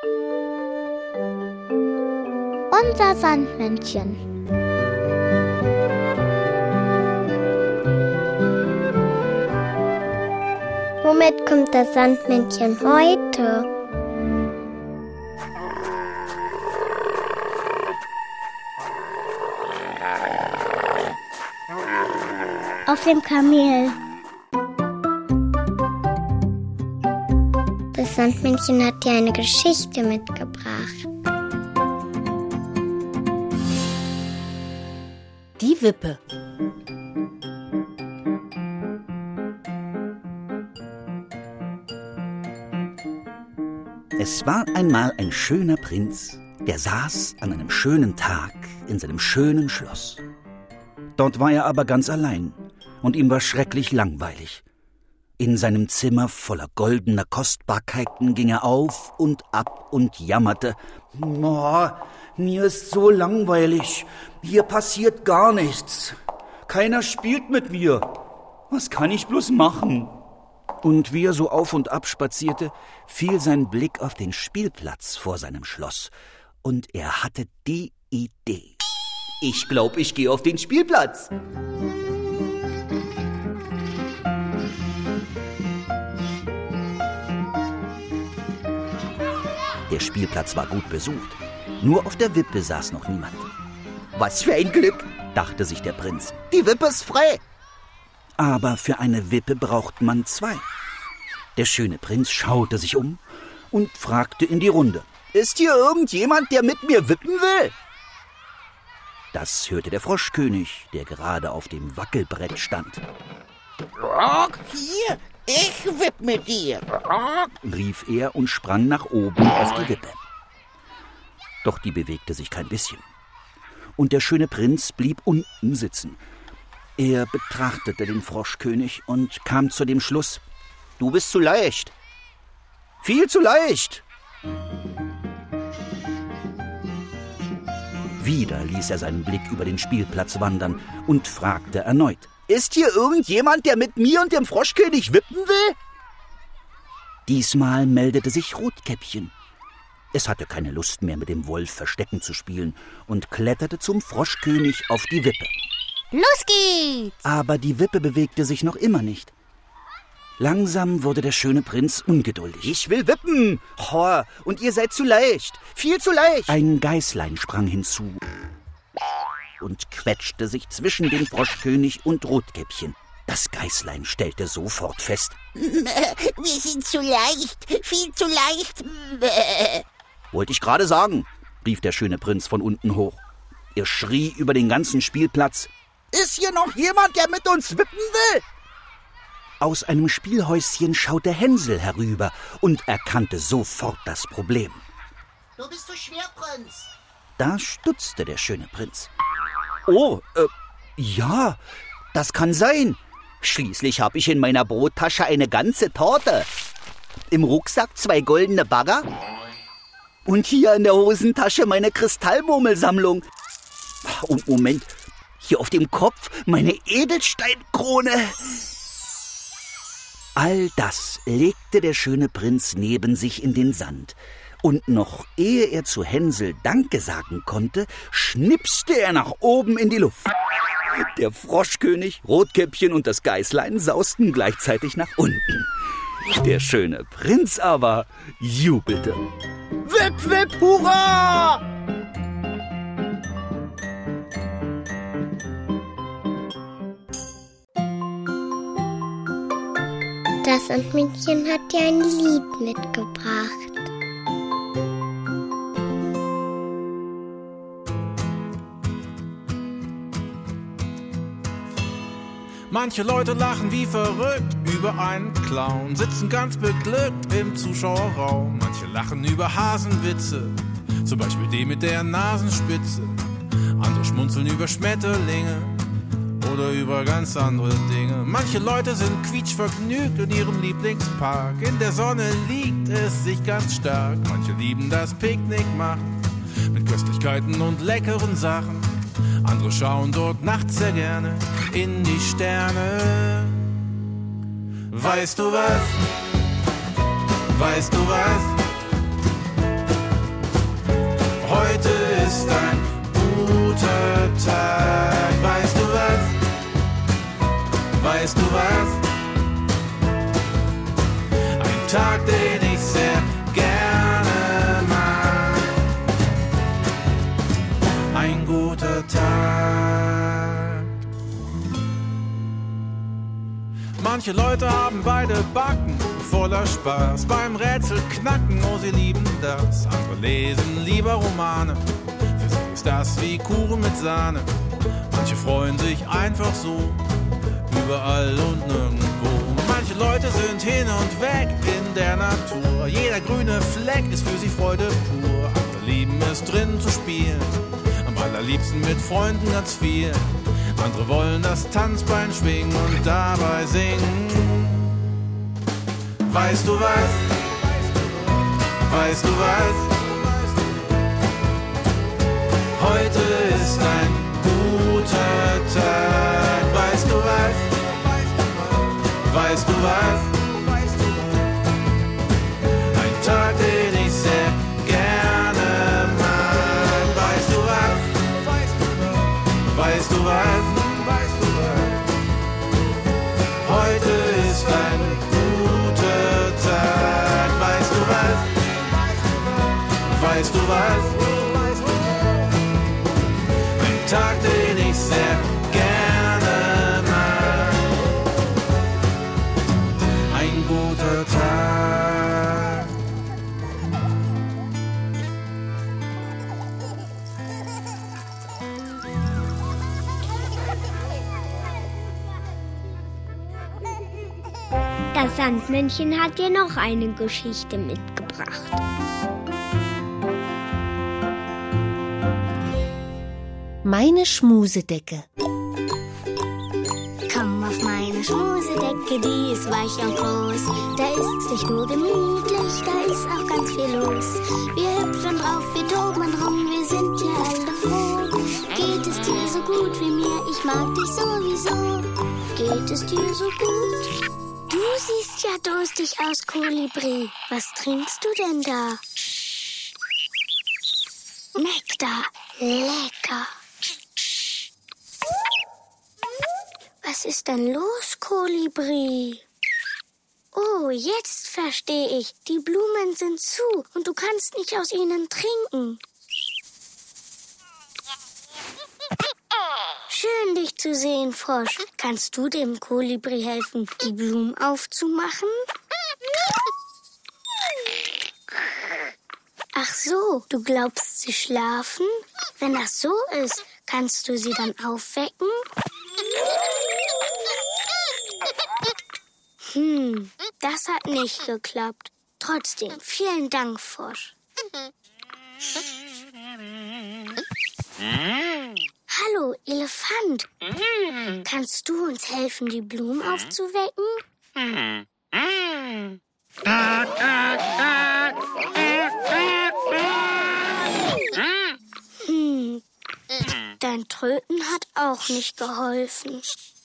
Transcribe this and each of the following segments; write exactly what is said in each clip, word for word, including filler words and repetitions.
Unser Sandmännchen. Womit kommt das Sandmännchen heute? Auf dem Kamel. Das Sandmännchen hat dir eine Geschichte mitgebracht. Die Wippe. Es war einmal ein schöner Prinz, der saß an einem schönen Tag in seinem schönen Schloss. Dort war er aber ganz allein und ihm war schrecklich langweilig. In seinem Zimmer voller goldener Kostbarkeiten ging er auf und ab und jammerte. Oh, mir ist so langweilig, hier passiert gar nichts. Keiner spielt mit mir. Was kann ich bloß machen? Und wie er so auf und ab spazierte, fiel sein Blick auf den Spielplatz vor seinem Schloss. Und er hatte die Idee. Ich glaube, ich gehe auf den Spielplatz. Der Spielplatz war gut besucht. Nur auf der Wippe saß noch niemand. Was für ein Glück, dachte sich der Prinz. Die Wippe ist frei. Aber für eine Wippe braucht man zwei. Der schöne Prinz schaute sich um und fragte in die Runde. Ist hier irgendjemand, der mit mir wippen will? Das hörte der Froschkönig, der gerade auf dem Wackelbrett stand. Rock, hier, ich wipp mit dir, Rock, rief er und sprang nach oben auf die Wippe. Doch die bewegte sich kein bisschen. Und der schöne Prinz blieb unten sitzen. Er betrachtete den Froschkönig und kam zu dem Schluss: Du bist zu leicht. Viel zu leicht. Wieder ließ er seinen Blick über den Spielplatz wandern und fragte erneut: Ist hier irgendjemand, der mit mir und dem Froschkönig wippen will? Diesmal meldete sich Rotkäppchen. Es hatte keine Lust mehr, mit dem Wolf Verstecken zu spielen und kletterte zum Froschkönig auf die Wippe. Los geht's! Aber die Wippe bewegte sich noch immer nicht. Langsam wurde der schöne Prinz ungeduldig. Ich will wippen! Oh, und ihr seid zu leicht! Viel zu leicht! Ein Geißlein sprang hinzu und quetschte sich zwischen den Froschkönig und Rotkäppchen. Das Geißlein stellte sofort fest: Wir sind zu leicht, viel zu leicht. Wollte ich gerade sagen, rief der schöne Prinz von unten hoch. Er schrie über den ganzen Spielplatz: Ist hier noch jemand, der mit uns wippen will? Aus einem Spielhäuschen schaute Hänsel herüber und erkannte sofort das Problem. Du bist zu schwer, Prinz. Da stutzte der schöne Prinz. Oh, äh, ja, das kann sein. Schließlich habe ich in meiner Brottasche eine ganze Torte. Im Rucksack zwei goldene Bagger. Und hier in der Hosentasche meine Kristallmurmelsammlung. Und Moment, hier auf dem Kopf meine Edelsteinkrone. All das legte der schöne Prinz neben sich in den Sand. Und noch ehe er zu Hänsel Danke sagen konnte, schnipste er nach oben in die Luft. Der Froschkönig, Rotkäppchen und das Geißlein sausten gleichzeitig nach unten. Der schöne Prinz aber jubelte. Wipp, wipp, hurra! Das Sandmännchen hat dir ein Lied mitgebracht. Manche Leute lachen wie verrückt über einen Clown, sitzen ganz beglückt im Zuschauerraum. Manche lachen über Hasenwitze, zum Beispiel den mit der Nasenspitze. Andere schmunzeln über Schmetterlinge oder über ganz andere Dinge. Manche Leute sind quietschvergnügt in ihrem Lieblingspark. In der Sonne liegt es sich ganz stark. Manche lieben das Picknick machen mit Köstlichkeiten und leckeren Sachen. Andere schauen dort nachts sehr gerne in die Sterne. Weißt du was? Weißt du was? Weißt du was? Ein Tag, den ich sehr gerne mag. Ein guter Tag. Manche Leute haben beide Backen voller Spaß beim Rätsel knacken, oh sie lieben das. Andere lesen lieber Romane, für sie ist das wie Kuchen mit Sahne. Manche freuen sich einfach so, überall und nirgendwo. Manche Leute sind hin und weg in der Natur, jeder grüne Fleck ist für sie Freude pur. Andere lieben es drinnen zu spielen, am allerliebsten mit Freunden ganz viel. Andere wollen das Tanzbein schwingen und dabei singen. Weißt du was? Weißt du was? Heute ist ein guter Tag. Weißt du was? Weißt du was? Ein Tag, den ich sehr gerne mag. Weißt du was? Weißt du was? Heute ist ein guter Tag. Weißt du was? Weißt du was? Ein Tag, den ich sehr gerne mag. Ein guter Tag. Das Sandmännchen hat dir noch eine Geschichte mitgebracht. Meine Schmusedecke. Komm auf meine Schmusedecke, die ist weich und groß. Da ist nicht nur gemütlich, da ist auch ganz viel los. Wir hüpfen drauf, wir toben rum, wir sind ja alle froh. Geht es dir so gut wie mir, ich mag dich sowieso. Geht es dir so gut? Du siehst ja durstig aus, Kolibri. Was trinkst du denn da? Nektar. Lecker. Was ist denn los, Kolibri? Oh, jetzt verstehe ich. Die Blumen sind zu und du kannst nicht aus ihnen trinken. Schön, dich zu sehen, Frosch. Kannst du dem Kolibri helfen, die Blumen aufzumachen? Ach so, du glaubst, sie schlafen? Wenn das so ist, kannst du sie dann aufwecken? Hm, das hat nicht geklappt. Trotzdem, vielen Dank, Frosch. Hallo, Elefant. Kannst du uns helfen, die Blumen aufzuwecken? Hm, dein Tröten hat auch nicht geholfen.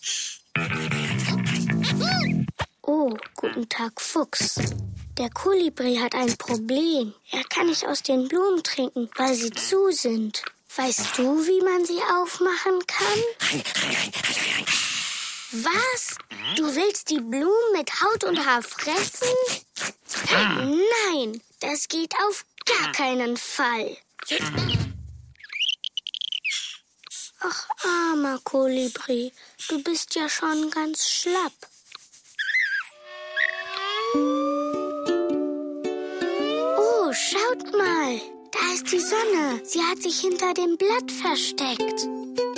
Oh, guten Tag, Fuchs. Der Kolibri hat ein Problem. Er kann nicht aus den Blumen trinken, weil sie zu sind. Weißt du, wie man sie aufmachen kann? Was? Du willst die Blumen mit Haut und Haar fressen? Nein, das geht auf gar keinen Fall. Ach, armer Kolibri, du bist ja schon ganz schlapp. Oh, schaut mal, da ist die Sonne. Sie hat sich hinter dem Blatt versteckt.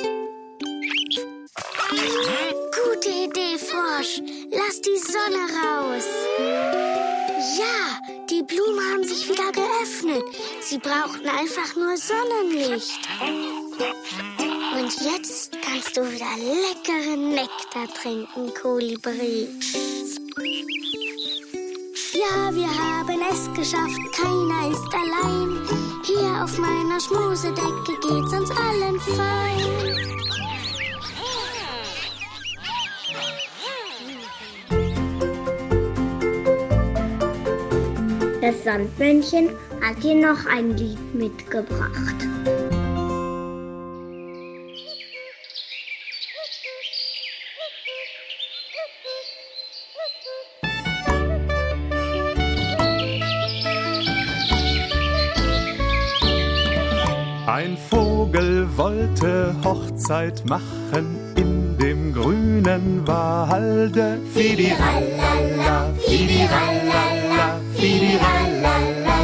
Gute Idee, Frosch. Lass die Sonne raus. Ja, die Blumen haben sich wieder geöffnet. Sie brauchten einfach nur Sonnenlicht. Und jetzt kannst du wieder leckeren Nektar trinken, Kolibri. Ja, wir haben es geschafft, keiner ist allein. Hier auf meiner Schmusedecke geht's uns allen fein. Das Sandmännchen hat dir noch ein Lied mitgebracht. wollte Hochzeit machen in dem grünen Walde. Fidirallala, fidirallala, fidirallala.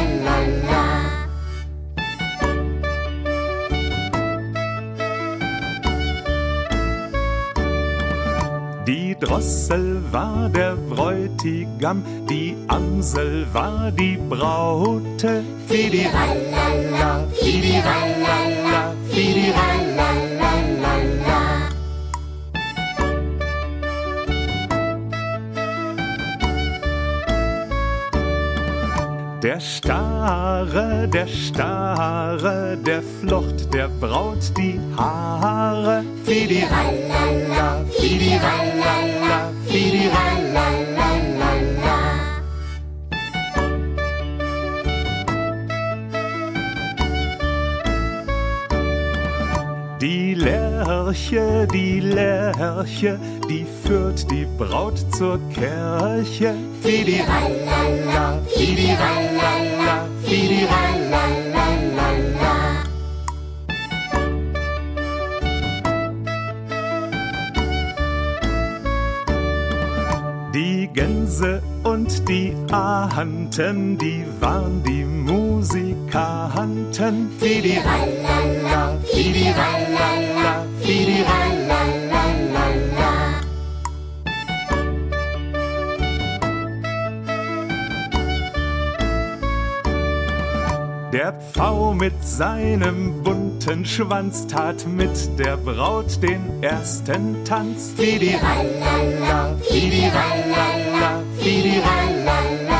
Die Drossel war der Bräutigam, die Amsel war die Braute. Fidirallala, fidirallala, fidirallala. Der Stare, der Stare, der flocht der Braut die Haare. Fidirallala, fidirallala, fidirallala. Die Lerche, die Lerche, die führt die Braut zur Kirche. Fidirallala, fidirallala, fidirallala. Die Gänse und die Ahanten, die waren die Musikanten. Fidirallala, fidirallala, fidirallala. Der Pfau mit seinem bunten Schwanz tat mit der Braut den ersten Tanz. Fidirallala, fidirallala, fidirallala.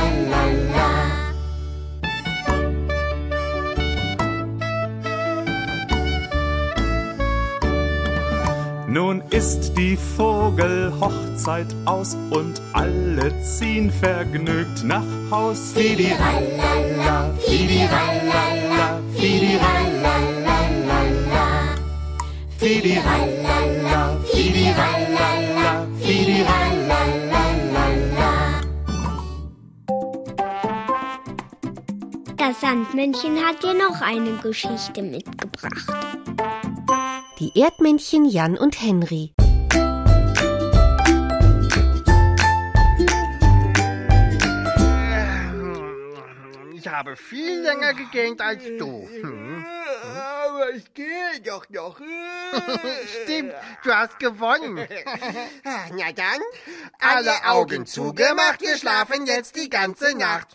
Nun ist die Vogelhochzeit aus und alle ziehen vergnügt nach Haus. Fidirallala, fidirallala, fidirallala. Fidirallala, fidirallala, fidirallala. Das Sandmännchen hat dir noch eine Geschichte mitgebracht. Die Erdmännchen Jan und Henry. Ich habe viel länger gegähnt als du. Hm? Aber ich gehe doch noch. Stimmt, du hast gewonnen. Na dann, Alle Augen zugemacht, wir schlafen jetzt die ganze Nacht.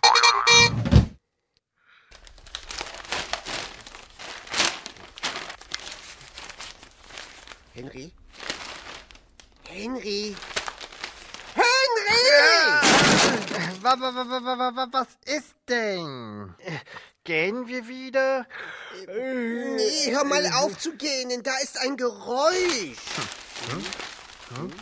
Henry? Henry? Henry! Was, was ist denn? Gehen wir wieder? Nee, hör mal auf zu gähnen, da ist ein Geräusch. Hm? Hm?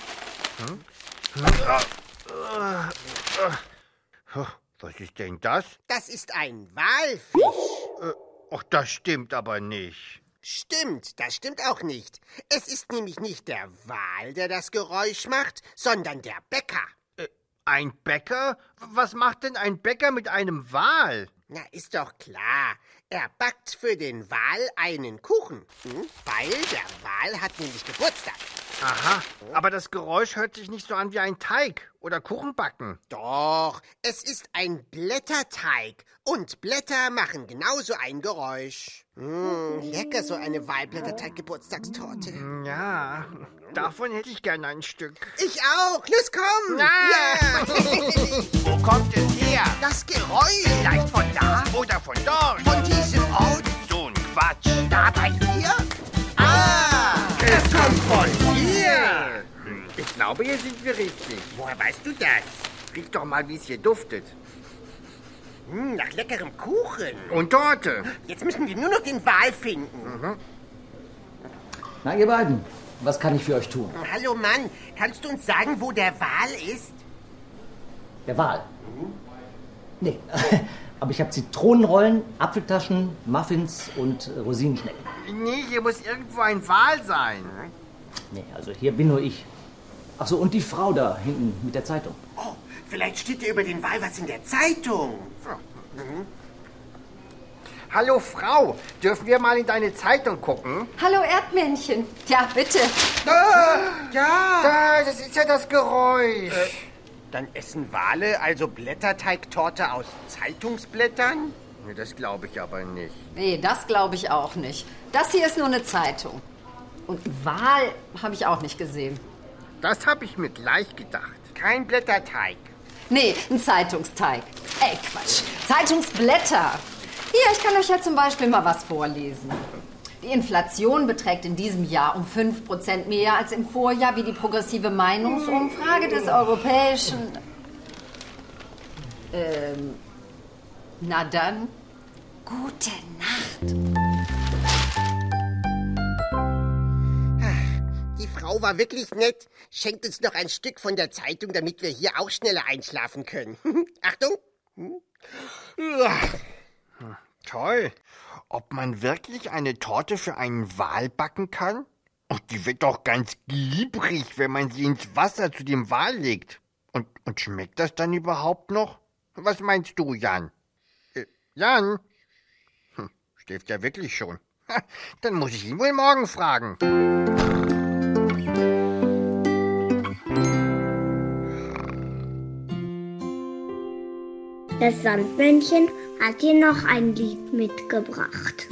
Hm? Was ist denn das? Das ist ein Walfisch. Ach, das stimmt aber nicht. Stimmt, das stimmt auch nicht. Es ist nämlich nicht der Wal, der das Geräusch macht, sondern der Bäcker. Äh, ein Bäcker? Was macht denn ein Bäcker mit einem Wal? Na, ist doch klar. Er backt für den Wal einen Kuchen. Hm? Weil der Wal hat nämlich Geburtstag. Aha, aber das Geräusch hört sich nicht so an wie ein Teig oder Kuchenbacken. Doch, es ist ein Blätterteig. Und Blätter machen genauso ein Geräusch. Mmh, lecker, so eine Walblätterteig-Geburtstagstorte. Ja, davon hätte ich gerne ein Stück. Ich auch. Los, komm. Nein. Ja. Wo kommt es her? Das Geräusch. Vielleicht von da oder von dort. Von diesem Ort. So ein Quatsch. Da bei hier? Ah, Es kommt von hier. Ich glaube, hier sind wir richtig. woher weißt du das? Riech doch mal, wie es hier duftet. Hm, nach leckerem Kuchen. Und Torte. Jetzt müssen wir nur noch den Wal finden. Mhm. Na, ihr beiden, was kann ich für euch tun? Hallo Mann, kannst du uns sagen, wo der Wal ist? Der Wal? Mhm. Nee, aber ich habe Zitronenrollen, Apfeltaschen, Muffins und Rosinenschnecken. Nee, hier muss irgendwo ein Wal sein. Nee, also hier bin nur ich. Ach so, und die Frau da hinten mit der Zeitung. Oh, vielleicht steht ja über den Wal was in der Zeitung. Mhm. Hallo Frau, dürfen wir mal in deine Zeitung gucken? Hallo Erdmännchen. Ja, bitte. Ah, ja, da, das ist ja das Geräusch. Äh, dann essen Wale also Blätterteigtorte aus Zeitungsblättern? Nee, das glaube ich aber nicht. Nee, das glaube ich auch nicht. Das hier ist nur eine Zeitung. Und einen Wal habe ich auch nicht gesehen. Das habe ich mir gleich gedacht. Kein Blätterteig. Nee, ein Zeitungsteig. Ey, Quatsch. Zeitungsblätter. Hier, ich kann euch ja zum Beispiel mal was vorlesen. Die Inflation beträgt in diesem Jahr um fünf Prozent mehr als im Vorjahr, wie die progressive Meinungsumfrage des europäischen... Ähm... Na dann, gute Nacht. Die Frau war wirklich nett. Schenkt uns noch ein Stück von der Zeitung, damit wir hier auch schneller einschlafen können. Achtung. Toll. Ob man wirklich eine Torte für einen Wal backen kann? Und die wird doch ganz glibberig, wenn man sie ins Wasser zu dem Wal legt. Und, und schmeckt das dann überhaupt noch? Was meinst du, Jan? Äh, Jan? Hm, schläft ja wirklich schon. Ha, dann muss ich ihn wohl morgen fragen. Das Sandmännchen hat dir noch ein Lied mitgebracht.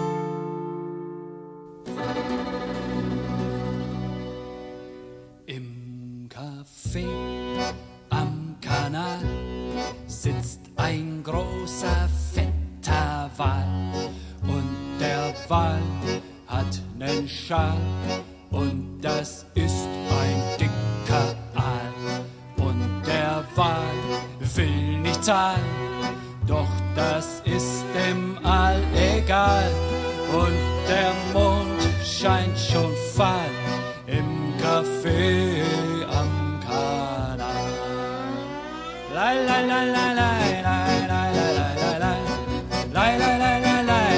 Im Café am Kanal sitzt ein großer, fetter Wal. Und der Wal hat nen Schal und das ist ein dicker Aal. Und der Wal will nicht zahlen, doch das ist dem Aal egal. Und der Mond scheint schon fahl im Café am Kanal. La la la la la la la la la la la la la la.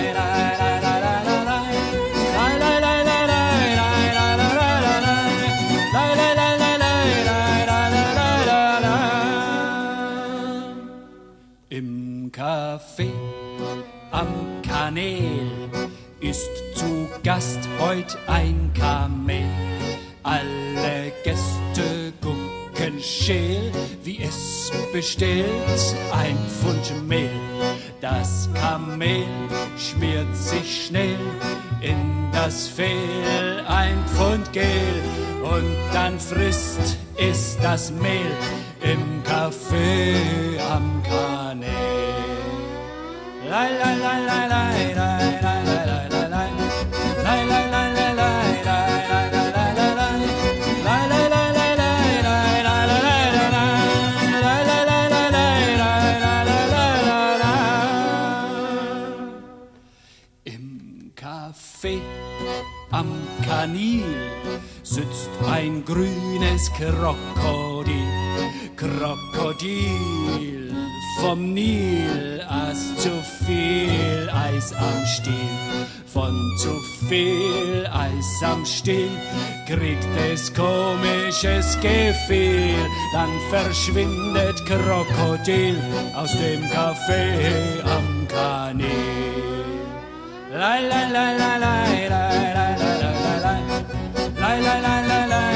Café am Kanal ist zu Gast heut ein Kamel. Alle Gäste gucken scheel, wie es bestellt ein Pfund Mehl. Das Kamel schmiert sich schnell in das Fehl ein Pfund Gel und dann frisst es das Mehl im Café am Kanal. La la la la la la la la la la la la la la la la im Café am Kanal sitzt ein grünes Krokodil. Krokodil vom Nil, aß zu viel Eis am Stiel. Von zu viel Eis am Stiel kriegt es komisches Gefühl. Dann verschwindet Krokodil aus dem Café am Kanal. La la la la la la la la la la la la la la la.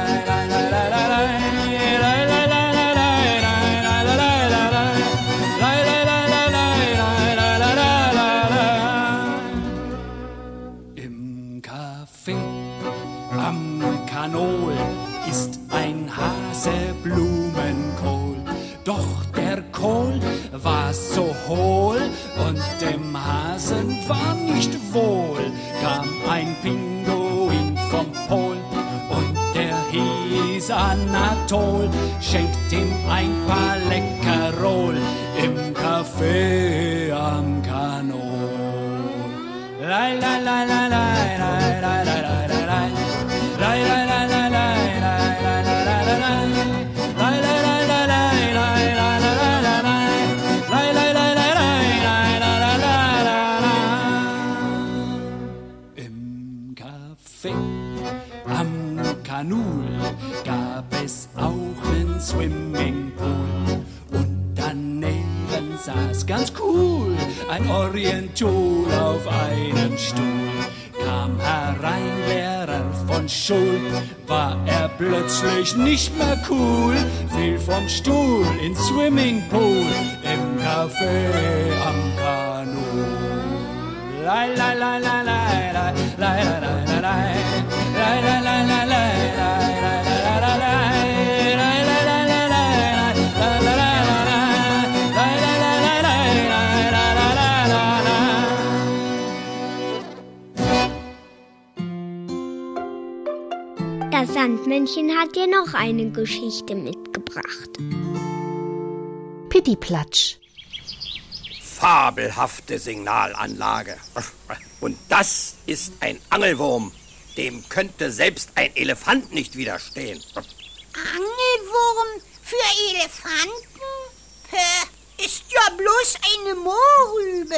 Ist ein Hase Blumenkohl, doch der Kohl war so hohl und dem Hasen war nicht wohl. Kam ein Pinguin vom Pol und der hieß Anatol, schenkt ihm ein paar Leckerol im Café am Kanal. La la la la la la la la la la la. La la la la la la la la la la la. La la la la la la la la la la la. La la la la la la la la la la. Im Café am Kanal gab es auch einen Swimmingpool und daneben saß ganz, ganz cool. Ein Orientul auf einem Stuhl. Kam herein Lehrer von Schul, war er plötzlich nicht mehr cool. Fiel vom Stuhl ins Swimmingpool, im Café am Kanu. Lai, lai, lai, lai, lai, lai, lai, lai, lai, lai, lai, lai, lai, lai, lai, lai, Das Sandmännchen hat dir noch eine Geschichte mitgebracht. Pittiplatsch. Fabelhafte Signalanlage. Und das ist ein Angelwurm. Dem könnte selbst ein Elefant nicht widerstehen. Angelwurm für Elefanten? Pö, ist ja bloß eine Mohrrübe.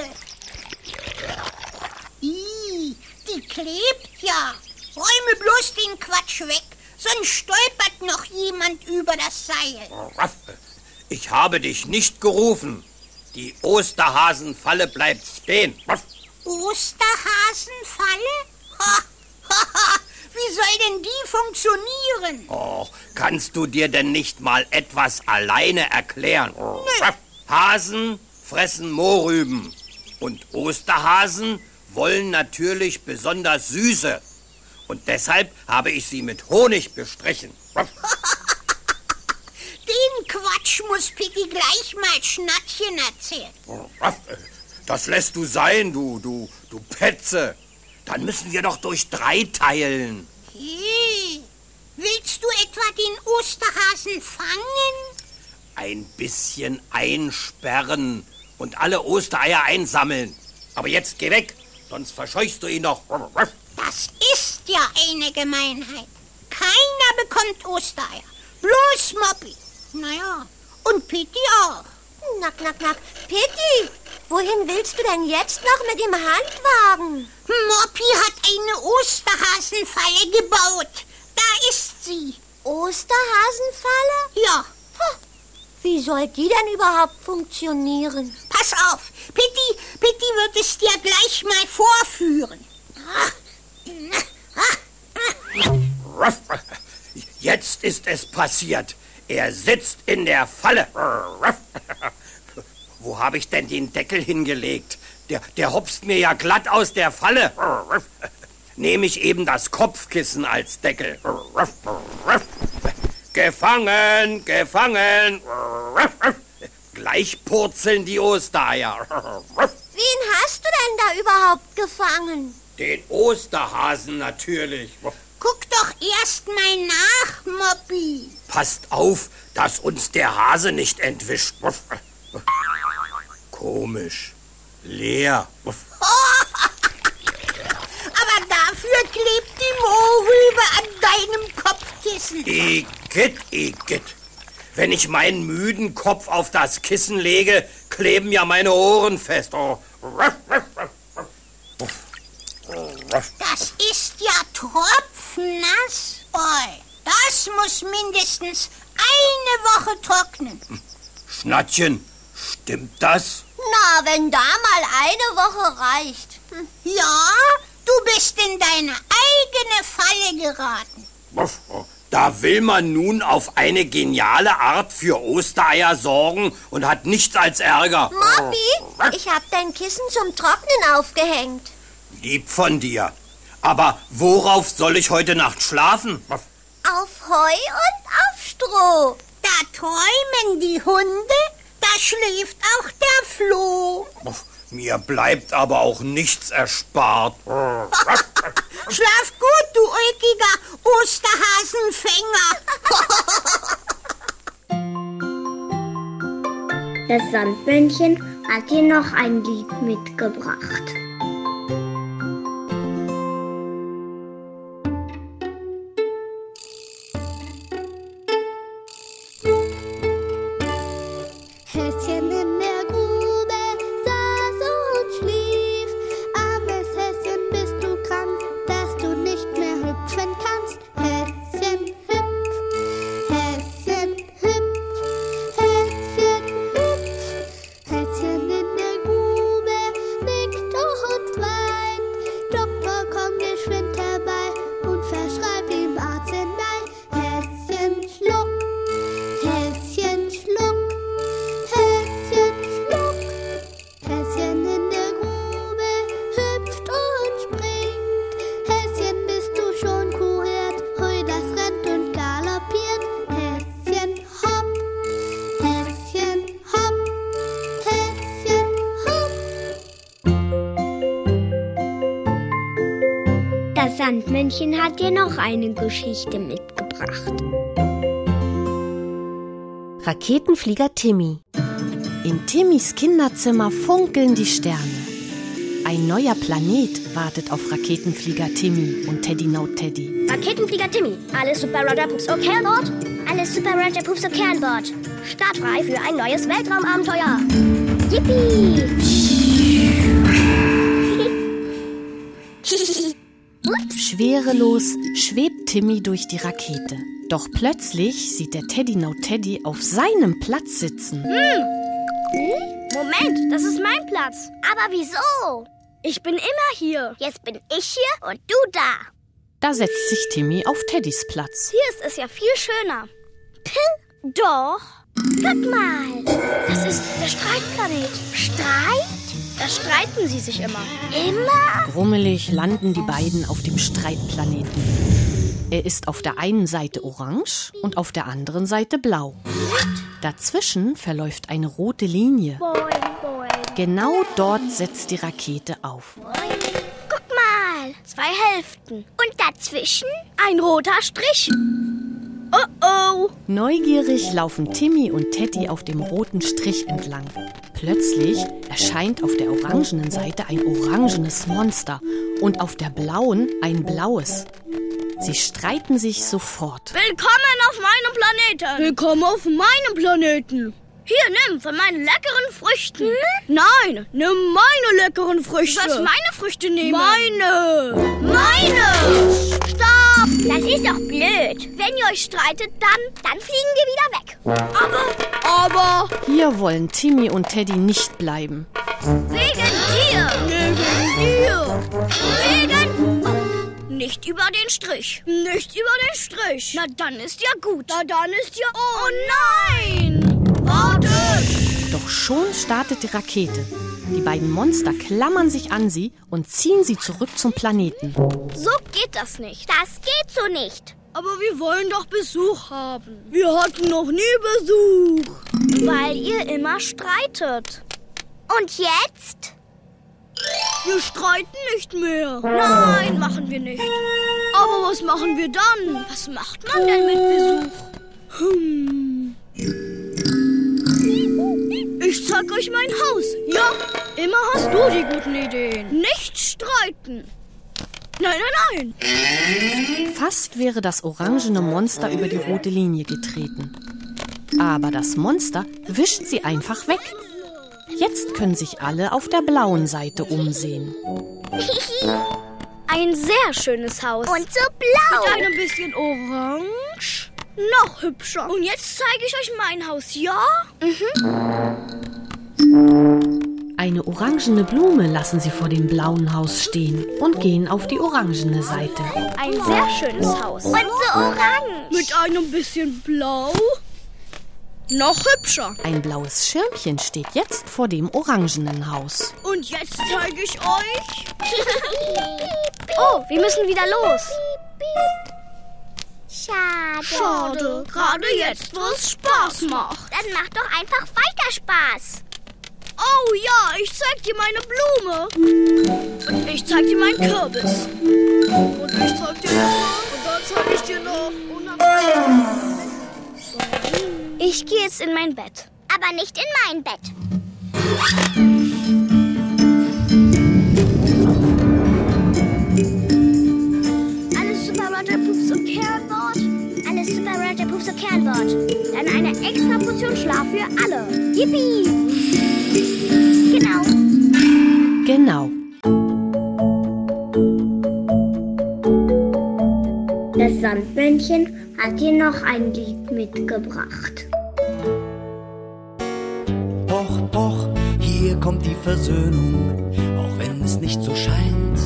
Ih, die klebt ja. Räume bloß den Quatsch weg, sonst stolpert noch jemand über das Seil. Ich habe dich nicht gerufen. Die Osterhasenfalle bleibt stehen. Osterhasenfalle? Ha, ha, ha. Wie soll denn die funktionieren? Oh, kannst du dir denn nicht mal etwas alleine erklären? Nö. Hasen fressen Mohrrüben und Osterhasen wollen natürlich besonders süße. Und deshalb habe ich sie mit Honig bestrichen. Den Quatsch muss Pitti gleich mal Schnattchen erzählen. Das lässt du sein, du, du, du Petze. Dann müssen wir doch durch drei teilen. Hey, willst du etwa den Osterhasen fangen? Ein bisschen einsperren und alle Ostereier einsammeln. Aber jetzt geh weg, sonst verscheuchst du ihn noch. Das ist ja eine Gemeinheit. Keiner bekommt Ostereier. Bloß Moppy. Naja, und Pitti auch. Knack, knack, knack. Pitti, wohin willst du denn jetzt noch mit dem Handwagen? Moppy hat eine Osterhasenfalle gebaut. Da ist sie. Osterhasenfalle? Ja. Wie soll die denn überhaupt funktionieren? Pass auf, Pitti, Pitti wird es dir gleich mal vorführen. Jetzt ist es passiert. Er sitzt in der Falle. Wo habe ich denn den Deckel hingelegt? Der, der hopst mir ja glatt aus der Falle. Nehme ich eben das Kopfkissen als Deckel. Gefangen, gefangen. Gleich purzeln die Ostereier. Wen hast du denn da überhaupt gefangen? Den Osterhasen natürlich. Guck doch erst mal nach, Moppy. Passt auf, dass uns der Hase nicht entwischt. Komisch. Leer. Aber dafür klebt die Mohrrübe an deinem Kopfkissen. Igitt, Igitt. Wenn ich meinen müden Kopf auf das Kissen lege, kleben ja meine Ohren fest. Oh. Das ist ja tropfnass. Oi, das muss mindestens eine Woche trocknen. Schnattchen, stimmt das? Na, wenn da mal eine Woche reicht. Hm. Ja, du bist in deine eigene Falle geraten. Da will man nun auf eine geniale Art für Ostereier sorgen und hat nichts als Ärger. Moppy, ich hab dein Kissen zum Trocknen aufgehängt. Lieb von dir. Aber worauf soll ich heute Nacht schlafen? Auf Heu und auf Stroh. Da träumen die Hunde, da schläft auch der Floh. Mir bleibt aber auch nichts erspart. Schlaf gut, du ulkiger Osterhasenfänger. Das Sandmännchen hat dir noch ein Lied mitgebracht. Häschen in der Grube saß und schlief. Armes Häschen, bist du krank, dass du nicht mehr hüpfen kannst? Häschen, hüpf, Häschen, hüpf, Häschen, hüpf, Häschen in Sandmännchen hat dir noch eine Geschichte mitgebracht. Raketenflieger Timmy. In Timmys Kinderzimmer funkeln die Sterne. Ein neuer Planet wartet auf Raketenflieger Timmy und Teddy No Teddy. Raketenflieger Timmy, alles Super Roger Pups okay an Bord? Alles Super Roger Pups okay an Bord. Startfrei für ein neues Weltraumabenteuer. Yippie! Schwerelos schwebt Timmy durch die Rakete. Doch plötzlich sieht der Teddy No Teddy auf seinem Platz sitzen. Hm. Hm? Moment, das ist mein Platz. Aber wieso? Ich bin immer hier. Jetzt bin ich hier und du da. Da setzt sich Timmy auf Teddys Platz. Hier ist es ja viel schöner. Puh, doch. Guck mal. Das ist der Streitplanet. Streit? Da streiten sie sich immer. Immer? Grummelig landen die beiden auf dem Streitplaneten. Er ist auf der einen Seite orange und auf der anderen Seite blau. Dazwischen verläuft eine rote Linie. Boing, boing. Genau dort setzt die Rakete auf. Guck mal, zwei Hälften. Und dazwischen ein roter Strich. Oh oh. Neugierig laufen Timmy und Teddy auf dem roten Strich entlang. Plötzlich erscheint auf der orangenen Seite ein orangenes Monster und auf der blauen ein blaues. Sie streiten sich sofort. Willkommen auf meinem Planeten. Willkommen auf meinem Planeten. Hier, nimm von meinen leckeren Früchten. Hm? Nein, nimm meine leckeren Früchte. Du sollst meine Früchte nehmen. Meine. Meine. Stopp. Das ist doch blöd. Wenn ihr euch streitet, dann, dann fliegen wir wieder weg. Aber, aber... Hier wollen Timmy und Teddy nicht bleiben. Wegen dir. Wegen dir. Wegen... Nicht über den Strich. Nicht über den Strich. Na, dann ist ja gut. Na, dann ist ja... Oh nein! Wartet! Doch schon startet die Rakete. Die beiden Monster klammern sich an sie und ziehen sie zurück zum Planeten. So geht das nicht. Das geht so nicht. Aber wir wollen doch Besuch haben. Wir hatten noch nie Besuch. Weil ihr immer streitet. Und jetzt? Wir streiten nicht mehr. Nein, machen wir nicht. Aber was machen wir dann? Was macht man denn mit Besuch? Hm. Ich zeig euch mein Haus. Ja, immer hast du die guten Ideen. Nicht streiten. Nein, nein, nein. Fast wäre das orangene Monster über die rote Linie getreten. Aber das Monster wischt sie einfach weg. Jetzt können sich alle auf der blauen Seite umsehen. Ein sehr schönes Haus. Und so blau. Mit einem bisschen orange. Noch hübscher. Und jetzt zeige ich euch mein Haus, ja? Mhm. Eine orangene Blume lassen sie vor dem blauen Haus stehen und gehen auf die orangene Seite. Ein sehr schönes Haus. Und so orange. Mit einem bisschen blau. Noch hübscher. Ein blaues Schirmchen steht jetzt vor dem orangenen Haus. Und jetzt zeige ich euch... Oh, wir müssen wieder los. Schade. Schade, gerade jetzt, wo es Spaß macht. Dann mach doch einfach weiter Spaß. Oh ja, ich zeig dir meine Blume. Und ich zeig dir meinen Kürbis. Und ich zeig dir noch. Und dann zeig ich dir noch. Und dann... Ich gehe jetzt in mein Bett. Aber nicht in mein Bett. Alles Super Roger Pups okay an Bord? Alles Super Roger Pups okay an Bord. Dann eine extra Portion Schlaf für alle. Yippie! Genau. Genau. Das Sandmännchen hat dir noch ein Lied mitgebracht. Doch, doch, hier kommt die Versöhnung, auch wenn es nicht so scheint.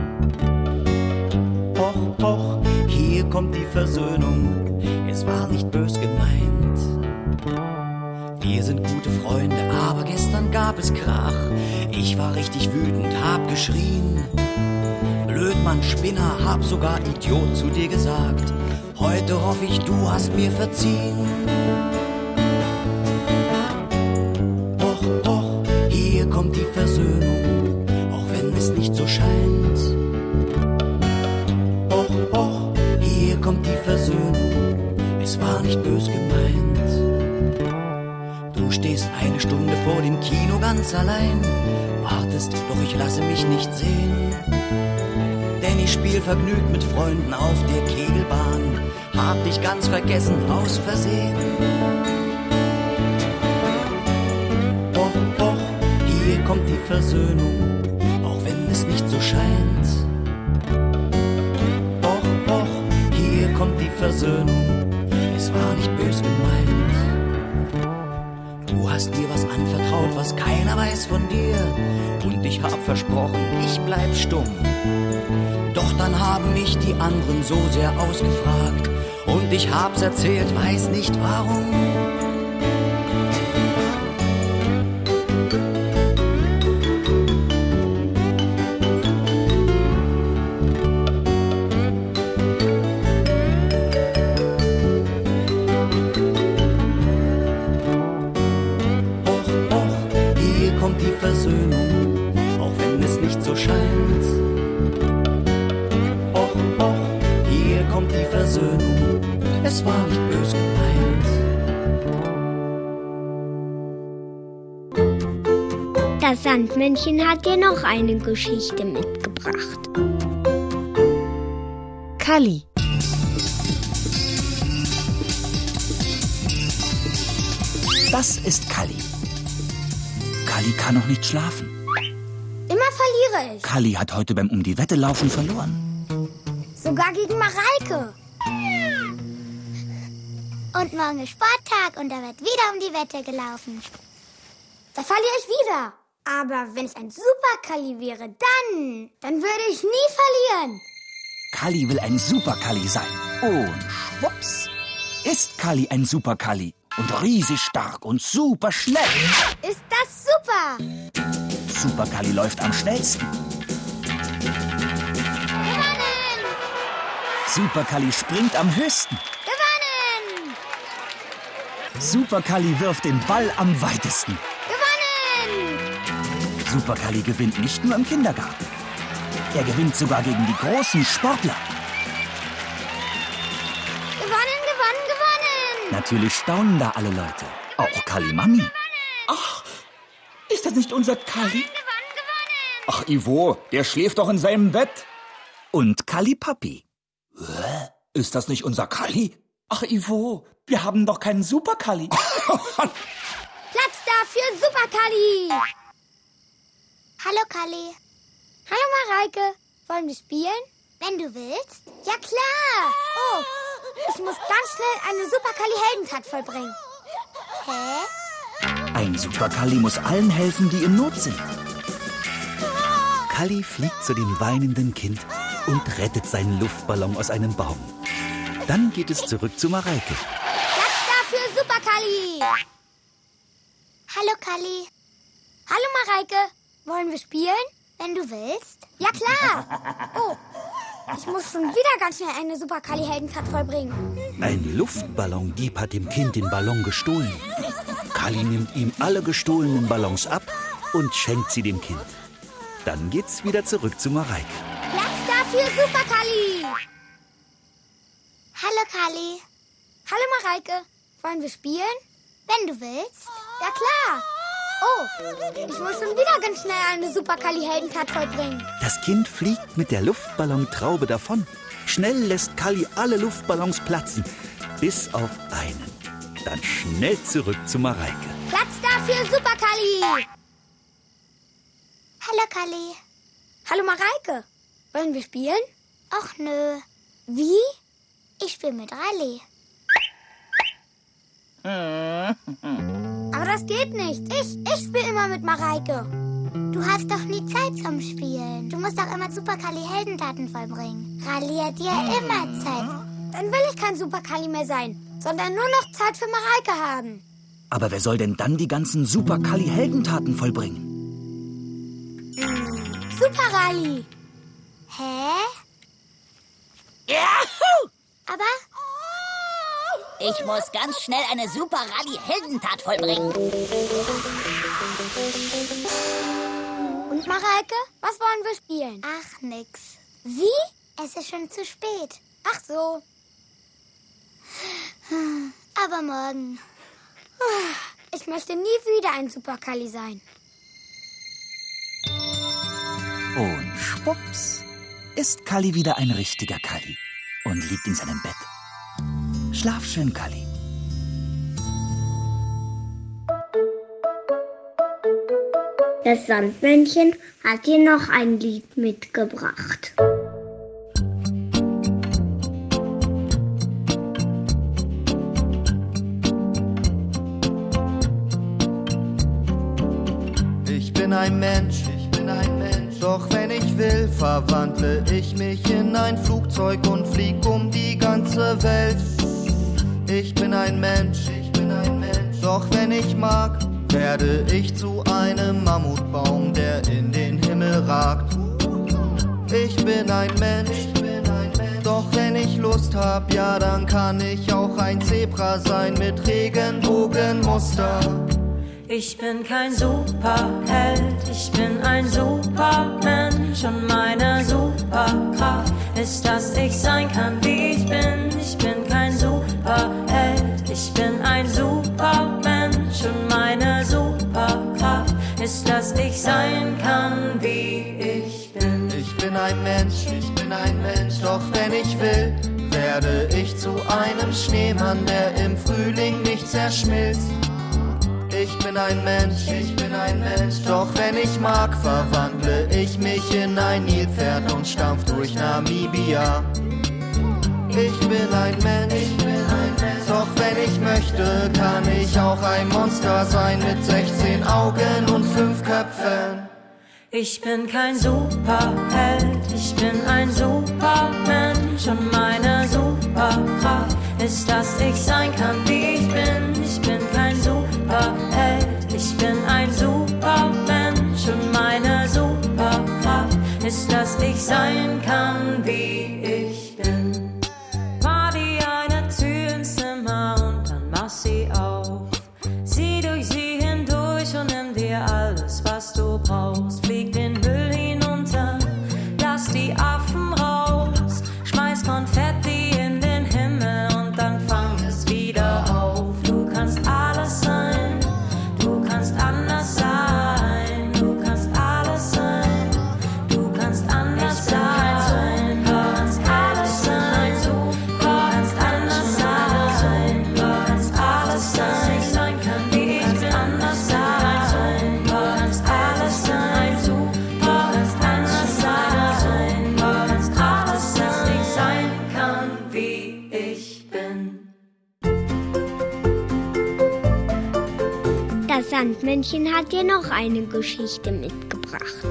Doch, doch, hier kommt die Versöhnung, es war nicht bös gemeint. Wir sind gute Freunde, aber gestern gab es Krach. Ich war richtig wütend, hab geschrien. Blödmann, Spinner, hab sogar Idiot zu dir gesagt. Heute hoffe ich, du hast mir verziehen. Doch, doch, hier kommt die Versöhnung, auch wenn es nicht so scheint. Versöhnung, es war nicht bös gemeint. Du stehst eine Stunde vor dem Kino ganz allein, wartest, doch ich lasse mich nicht sehen. Denn ich spiel vergnügt mit Freunden auf der Kegelbahn, hab dich ganz vergessen aus Versehen. Doch, doch, hier kommt die Versöhnung, auch wenn es nicht so scheint. Doch, doch, hier kommt die Versöhnung, es war nicht bös gemeint. Du hast mir was anvertraut, was keiner weiß von dir, und ich hab versprochen, ich bleib stumm. Doch dann haben mich die anderen so sehr ausgefragt, und ich hab's erzählt, weiß nicht warum. Es war nicht böse gemeint. Das Sandmännchen hat dir noch eine Geschichte mitgebracht. Kalli. Das ist Kalli. Kalli kann noch nicht schlafen. Immer verliere ich. Kalli hat heute beim Um-die-Wette-Laufen verloren. Sogar gegen Mareike. Und morgen ist Sporttag und da wird wieder um die Wette gelaufen. Da verliere ich wieder. Aber wenn ich ein Super-Kalli wäre, dann, dann würde ich nie verlieren. Kalli will ein Super-Kalli sein. Und schwupps, ist Kalli ein Super-Kalli. Und riesig stark und super schnell. Ist das super? Super-Kalli läuft am schnellsten. Gewonnen! Super-Kalli springt am höchsten. Gewonnen! Super-Kalli wirft den Ball am weitesten. Gewonnen! Super-Kalli gewinnt nicht nur im Kindergarten. Er gewinnt sogar gegen die großen Sportler. Gewonnen, gewonnen, gewonnen! Natürlich staunen da alle Leute. Auch Kalli Mami. Ach, ist das nicht unser Kalli? Gewonnen, gewonnen! Ach, Ivo, der schläft doch in seinem Bett. Und Kalli Papi. Hä? Ist das nicht unser Kalli? Ach, Ivo, wir haben doch keinen Super-Kalli. Platz da für Super-Kalli! Hallo, Kalli. Hallo, Mareike. Wollen wir spielen? Wenn du willst. Ja, klar. Oh, ich muss ganz schnell eine Super-Kalli-Heldentat vollbringen. Hä? Ein Super-Kalli muss allen helfen, die in Not sind. Kalli fliegt zu dem weinenden Kind und rettet seinen Luftballon aus einem Baum. Dann geht es zurück zu Mareike. Platz da für Super-Kalli! Hallo, Kalli. Hallo, Mareike. Wollen wir spielen? Wenn du willst. Ja, klar. Oh, ich muss schon wieder ganz schnell eine Super-Kalli-Heldentat vollbringen. Ein Luftballondieb hat dem Kind den Ballon gestohlen. Kalli nimmt ihm alle gestohlenen Ballons ab und schenkt sie dem Kind. Dann geht's wieder zurück zu Mareike. Platz da für Super-Kalli! Hallo, Kalli. Hallo, Mareike. Wollen wir spielen? Wenn du willst. Ja, klar. Oh, ich muss schon wieder ganz schnell eine Super-Kalli-Heldentat vollbringen. Das Kind fliegt mit der Luftballontraube davon. Schnell lässt Kalli alle Luftballons platzen, bis auf einen. Dann schnell zurück zu Mareike. Platz da für Super-Kalli! Hallo, Kalli. Hallo, Mareike. Wollen wir spielen? Ach, nö. Wie? Ich spiele mit Ralli. Aber das geht nicht. Ich, ich spiele immer mit Mareike. Du hast doch nie Zeit zum Spielen. Du musst doch immer Super-Kalli-Heldentaten vollbringen. Ralli hat ja immer Zeit. Dann will ich kein Super-Kalli mehr sein, sondern nur noch Zeit für Mareike haben. Aber wer soll denn dann die ganzen Super-Kalli-Heldentaten vollbringen? Super-Ralli. Hä? Juhu! Aber... Ich muss ganz schnell eine Super-Ralli-Heldentat vollbringen. Und Mareike, was wollen wir spielen? Ach, nix. Wie? Es ist schon zu spät. Ach so. Aber morgen. Ich möchte nie wieder ein Superkalli sein. Und schwupps ist Kalli wieder ein richtiger Kalli und liegt in seinem Bett. Schlaf schön, Kalli. Das Sandmännchen hat dir noch ein Lied mitgebracht. Ich bin ein Mensch, ich bin ein Mensch. Doch wenn ich will, verwandle ich mich in ein Flugzeug und flieg um die ganze Welt. Ich bin ein Mensch, ich bin ein Mensch. Doch wenn ich mag, werde ich zu einem Mammutbaum, der in den Himmel ragt. Ich bin ein Mensch, doch wenn ich Lust hab, ja dann kann ich auch ein Zebra sein mit Regenbogenmuster. Ich bin kein Superheld, ich bin ein Supermensch und meine Superkraft ist, dass ich sein kann, wie ich bin. Ich bin kein Superheld, ich bin ein Supermensch und meine Superkraft ist, dass ich sein kann, wie ich bin. Ich bin ein Mensch, ich bin ein Mensch, doch wenn ich will, werde ich zu einem Schneemann, der im Frühling nicht zerschmilzt. Ich bin ein Mensch, ich bin ein Mensch, doch wenn ich mag, verwandle ich mich in ein Nilpferd und stampf durch Namibia. Ich bin ein Mensch, ich bin ein Mensch, doch wenn ich möchte, kann ich auch ein Monster sein mit sechzehn Augen und fünf Köpfen. Ich bin kein Superheld, ich bin ein Supermensch und meine Superkraft ist, dass ich sein kann, wie ich bin. Ich bin kein Superheld, ich bin ein Supermensch und meine Superkraft ist, dass ich sein kann, wie ich bin. Mach die eine Tür ins Zimmer und dann mach sie auf. Sieh durch sie hindurch und nimm dir alles, was du brauchst. Flieg den Müll hinunter, lass die Affen raus. Schmeiß Konfetti in den Himmel und dann fang es wieder auf. Du kannst alles sein, du kannst anders sein. Du kannst alles sein, du kannst anders sein. Du kannst alles sein, du kannst anders sein. Du kannst alles sein, ich sein kann, wie ich bin, anders sein. Du kannst alles sein, du kannst anders sein. Du kannst alles sein, ich sein kann, wie ich bin. Das Sandmännchen hat dir noch eine Geschichte mitgebracht.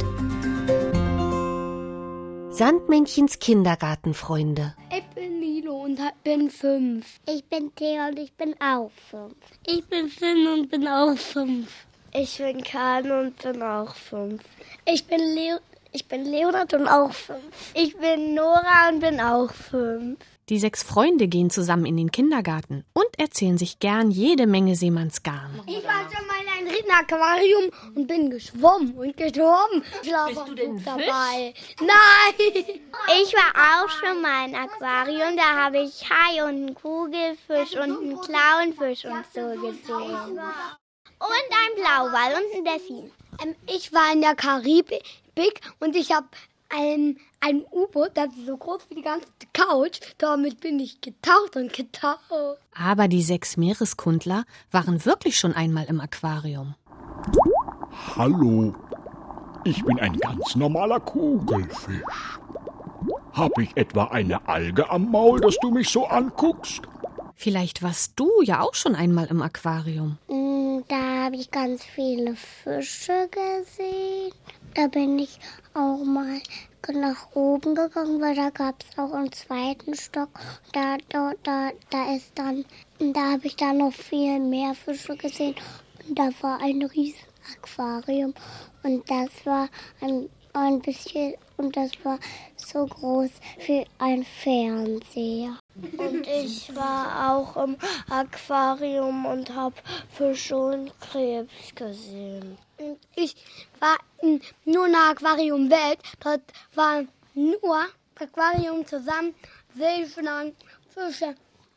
Sandmännchens Kindergartenfreunde. Ich bin Milo und bin fünf. Ich bin Thea und ich bin auch fünf. Ich bin Finn und bin auch fünf. Ich bin Kahn und bin auch fünf. Ich bin Leo, ich bin Leonard und auch fünf. Ich bin Nora und bin auch fünf. Die sechs Freunde gehen zusammen in den Kindergarten und erzählen sich gern jede Menge Seemannsgarn. Ich war schon mal in einem Riesenaquarium und bin geschwommen und geschwommen. Bist du denn dabei? Nein! Ich war auch schon mal im Aquarium, da habe ich Hai und einen Kugelfisch und einen Clownfisch und so gesehen. Und ein Blauwal und ein Delfin. Ähm, ich war in der Karibik und ich habe ein, ein U-Boot, das ist so groß wie die ganze Couch. Damit bin ich getaucht und getaucht. Aber die sechs Meereskundler waren wirklich schon einmal im Aquarium. Hallo, ich bin ein ganz normaler Kugelfisch. Hab ich etwa eine Alge am Maul, dass du mich so anguckst? Vielleicht warst du ja auch schon einmal im Aquarium. Da habe ich ganz viele Fische gesehen. Da bin ich auch mal nach oben gegangen, weil da gab es auch einen zweiten Stock. Da, da, da, da ist dann, da habe ich dann noch viel mehr Fische gesehen. Und da war ein riesen Aquarium. Und das war ein, ein bisschen, und das war so groß wie ein Fernseher. Und ich war auch im Aquarium und habe Fische und Krebs gesehen. Und ich war in nur einer Aquariumwelt. Dort war nur Aquarium zusammen, Seeschlangen, Fische,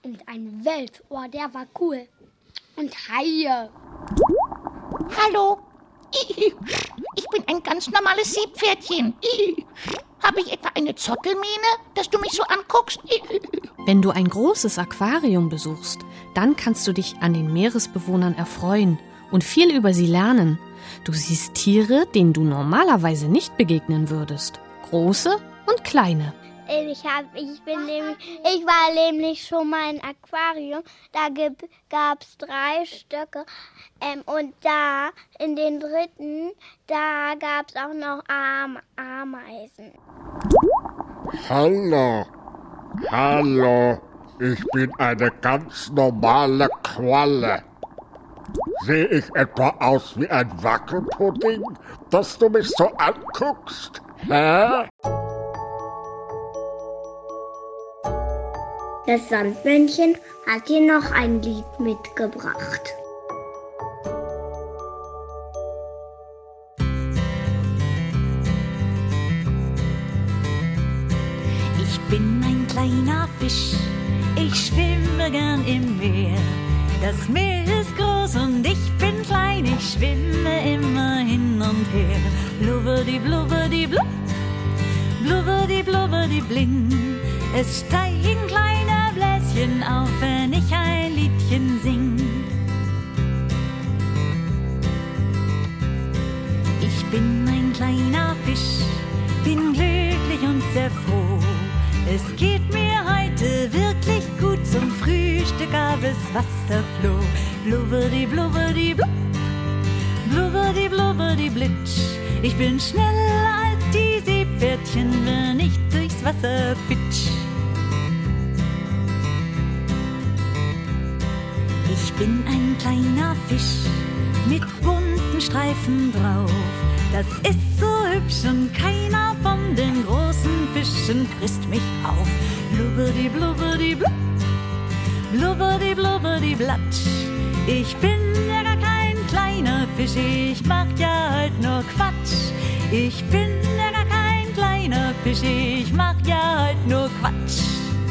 Und ein Weltohr, der war cool. Und Haie. Hallo, ich bin ein ganz normales Seepferdchen. Habe ich etwa eine Zottelmähne, dass du mich so anguckst? Wenn du ein großes Aquarium besuchst, dann kannst du dich an den Meeresbewohnern erfreuen und viel über sie lernen. Du siehst Tiere, denen du normalerweise nicht begegnen würdest. Große und kleine. Ich, hab, ich, bin nämlich, ich war nämlich schon mal im Aquarium, da gab es drei Stücke ähm, und da, in den dritten, da gab es auch noch Am- Ameisen. Hallo, hallo, ich bin eine ganz normale Qualle. Sehe ich etwa aus wie ein Wackelpudding, dass du mich so anguckst? Hä? Das Sandmännchen hat dir noch ein Lied mitgebracht. Ich bin ein kleiner Fisch, ich schwimme gern im Meer. Das Meer ist groß und ich bin klein, ich schwimme immer hin und her. Blubberi, blubberi, blub, blubberi, blubberi, bling. Es steigen kleine Bläschen auf, wenn ich ein Liedchen sing. Ich bin ein kleiner Fisch, bin glücklich und sehr froh. Es geht mir heute wirklich gut, zum Frühstück gab es Wasserfloh. Blubberi, blubberi, blub, blubberi, blubberi, blitsch. Ich bin schneller als die Seepferdchen, wenn ich durchs Wasser pitsch. Ich bin ein kleiner Fisch mit bunten Streifen drauf. Das ist so hübsch und keiner von den großen Fischen frisst mich auf. Blubberi, blubberi, blub, blubberi, blubberi, blatsch. Ich bin ja gar kein kleiner Fisch, ich mach ja halt nur Quatsch. Ich bin ja gar kein kleiner Fisch, ich mach ja halt nur Quatsch.